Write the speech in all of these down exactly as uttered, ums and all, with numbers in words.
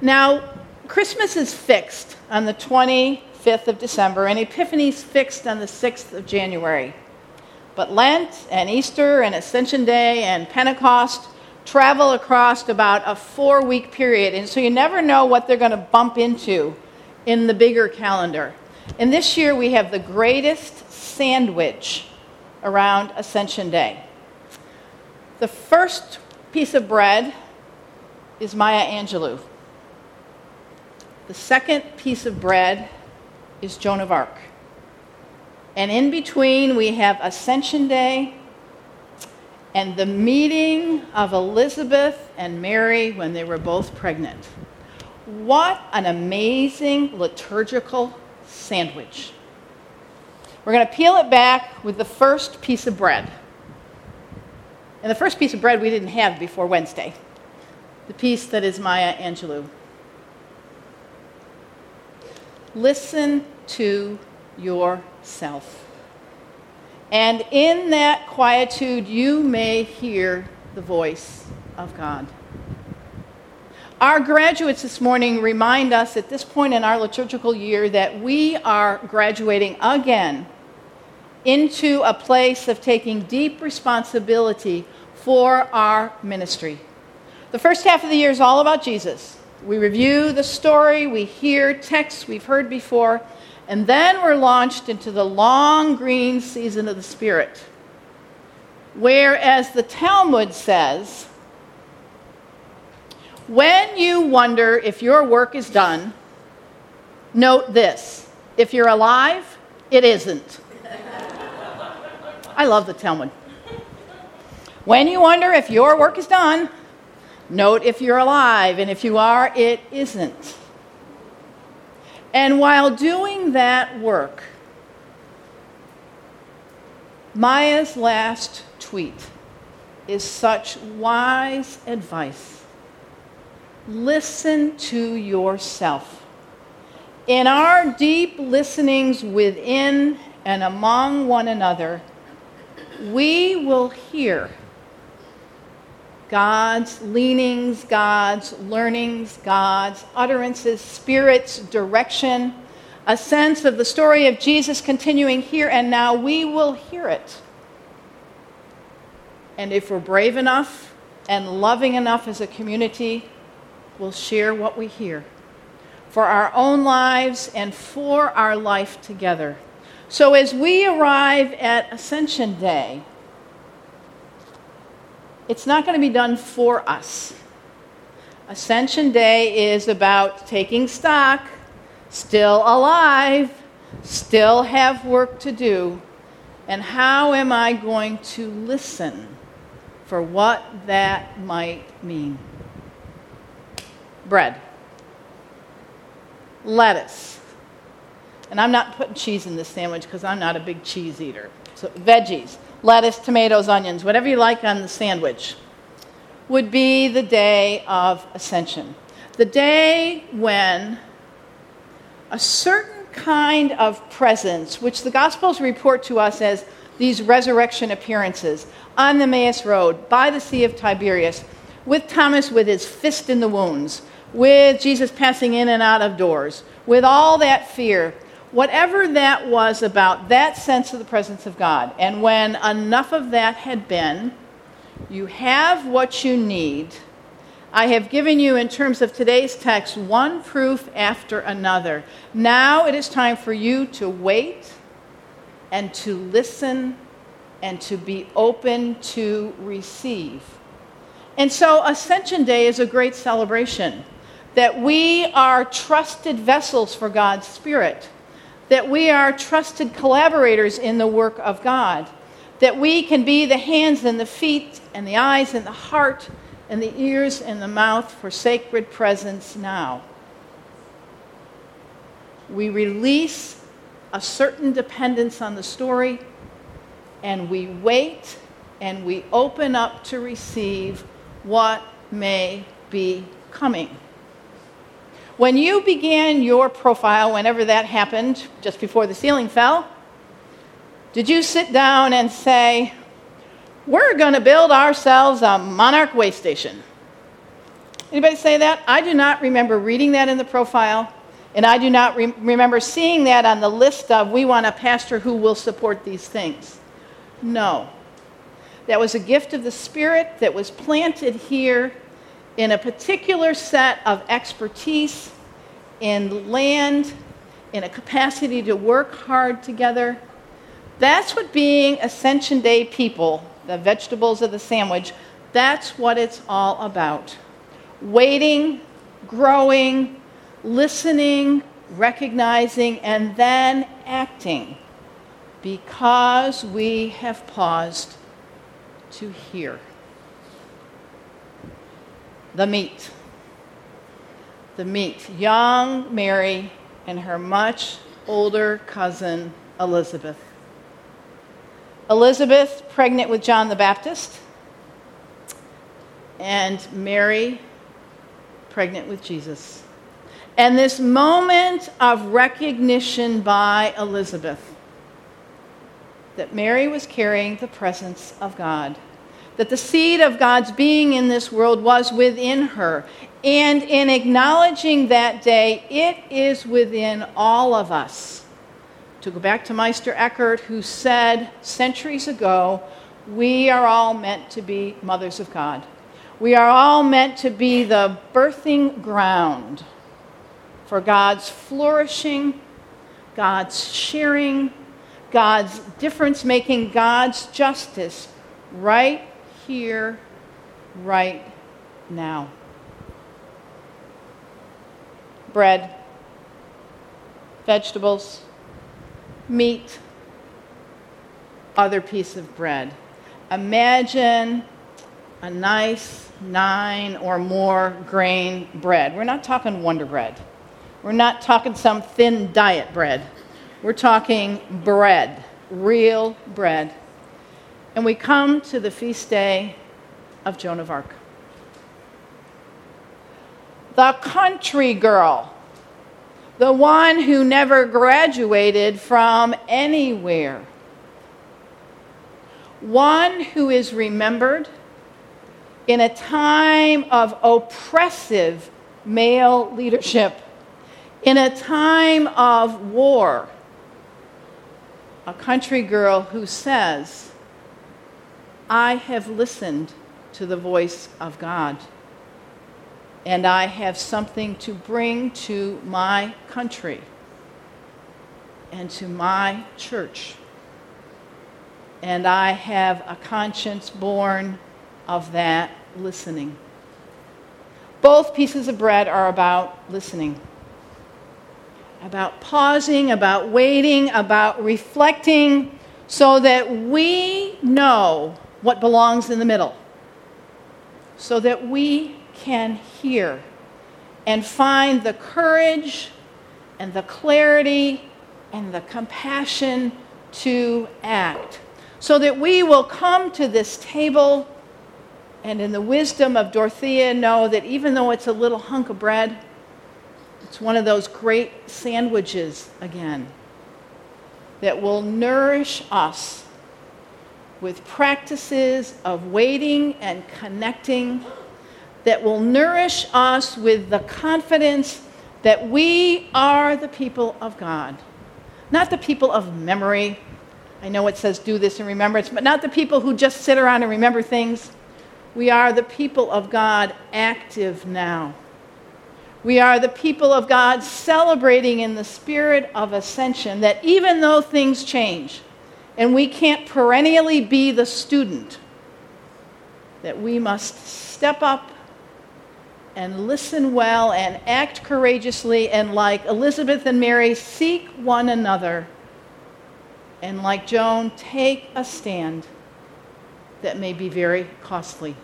Now, Christmas is fixed on the twenty-fifth of December, and Epiphany's fixed on the sixth of January. But Lent and Easter and Ascension Day and Pentecost travel across about a four-week period, and so you never know what they're going to bump into in the bigger calendar. And this year we have the greatest sandwich around Ascension Day. The first piece of bread is Maya Angelou. The second piece of bread is Joan of Arc. And in between we have Ascension Day and the meeting of Elizabeth and Mary when they were both pregnant. What an amazing liturgical sandwich. We're going to peel it back with the first piece of bread. And the first piece of bread we didn't have before Wednesday. The piece that is Maya Angelou. Listen to yourself. And in that quietude, you may hear the voice of God. Our graduates this morning remind us at this point in our liturgical year that we are graduating again into a place of taking deep responsibility for our ministry. The first half of the year is all about Jesus. We review the story, we hear texts we've heard before, and then we're launched into the long green season of the Spirit, where, as the Talmud says, when you wonder if your work is done, note this: if you're alive, it isn't. I love the Talmud. When you wonder if your work is done, note if you're alive, and if you are, it isn't. And while doing that work, Maya's last tweet is such wise advice. Listen to yourself. In our deep listenings within and among one another, we will hear God's leanings, God's learnings, God's utterances, Spirit's direction, a sense of the story of Jesus continuing here and now. We will hear it. And if we're brave enough and loving enough as a community, we'll share what we hear for our own lives and for our life together. So as we arrive at Ascension Day, it's not going to be done for us. Ascension Day is about taking stock, still alive, still have work to do, and how am I going to listen for what that might mean? Bread. Lettuce. And I'm not putting cheese in this sandwich because I'm not a big cheese eater. So veggies. Lettuce, tomatoes, onions, whatever you like on the sandwich, would be the day of Ascension. The day when a certain kind of presence, which the Gospels report to us as these resurrection appearances on the Emmaus Road, by the Sea of Tiberias, with Thomas with his fist in the wounds, with Jesus passing in and out of doors, with all that fear, whatever that was about, that sense of the presence of God. And when enough of that had been, you have what you need. I have given you, in terms of today's text, one proof after another. Now it is time for you to wait and to listen and to be open to receive. And so Ascension Day is a great celebration, that we are trusted vessels for God's Spirit, that we are trusted collaborators in the work of God, that we can be the hands and the feet and the eyes and the heart and the ears and the mouth for sacred presence now. We release a certain dependence on the story, and we wait and we open up to receive what may be coming. When you began your profile, whenever that happened, just before the ceiling fell, did you sit down and say, we're going to build ourselves a Monarch way station? Anybody say that? I do not remember reading that in the profile, and I do not re- remember seeing that on the list of, we want a pastor who will support these things. No. That was a gift of the Spirit that was planted here in a particular set of expertise, in land, in a capacity to work hard together. That's what being Ascension Day people, the vegetables of the sandwich, that's what it's all about. Waiting, growing, listening, recognizing, and then acting because we have paused to hear. The meat. The meat. Young Mary and her much older cousin Elizabeth. Elizabeth, pregnant with John the Baptist, and Mary, pregnant with Jesus. And this moment of recognition by Elizabeth that Mary was carrying the presence of God, that the seed of God's being in this world was within her. And in acknowledging that day, it is within all of us. To go back to Meister Eckhart, who said centuries ago, we are all meant to be mothers of God. We are all meant to be the birthing ground for God's flourishing, God's sharing, God's difference-making, God's justice right here, right now. Bread, vegetables, meat, other piece of bread. Imagine a nice nine or more grain bread. We're not talking Wonder Bread. We're not talking some thin diet bread. We're talking bread, real bread. And we come to the feast day of Joan of Arc. The country girl, the one who never graduated from anywhere. One who is remembered in a time of oppressive male leadership, in a time of war. A country girl who says, I have listened to the voice of God, and I have something to bring to my country and to my church. And I have a conscience born of that listening. Both pieces of bread are about listening, about pausing, about waiting, about reflecting, so that we know what belongs in the middle, so that we can hear and find the courage and the clarity and the compassion to act, so that we will come to this table and in the wisdom of Dorothea know that even though it's a little hunk of bread, it's one of those great sandwiches again that will nourish us with practices of waiting and connecting, that will nourish us with the confidence that we are the people of God. Not the people of memory. I know it says do this in remembrance, but not the people who just sit around and remember things. We are the people of God active now. We are the people of God celebrating in the spirit of ascension, that even though things change and we can't perennially be the student, that we must step up and listen well and act courageously, and like Elizabeth and Mary, seek one another, and like Joan, take a stand that may be very costly.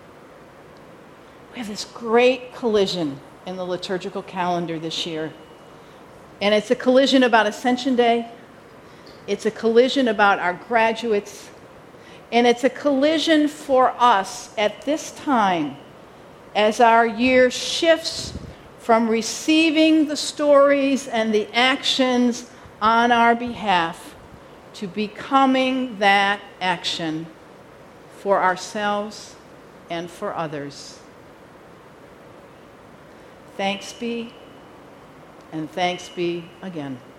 We have this great collision in the liturgical calendar this year. And it's a collision about Ascension Day. It's a collision about our graduates. And it's a collision for us at this time as our year shifts from receiving the stories and the actions on our behalf to becoming that action for ourselves and for others. Thanks be, and thanks be again.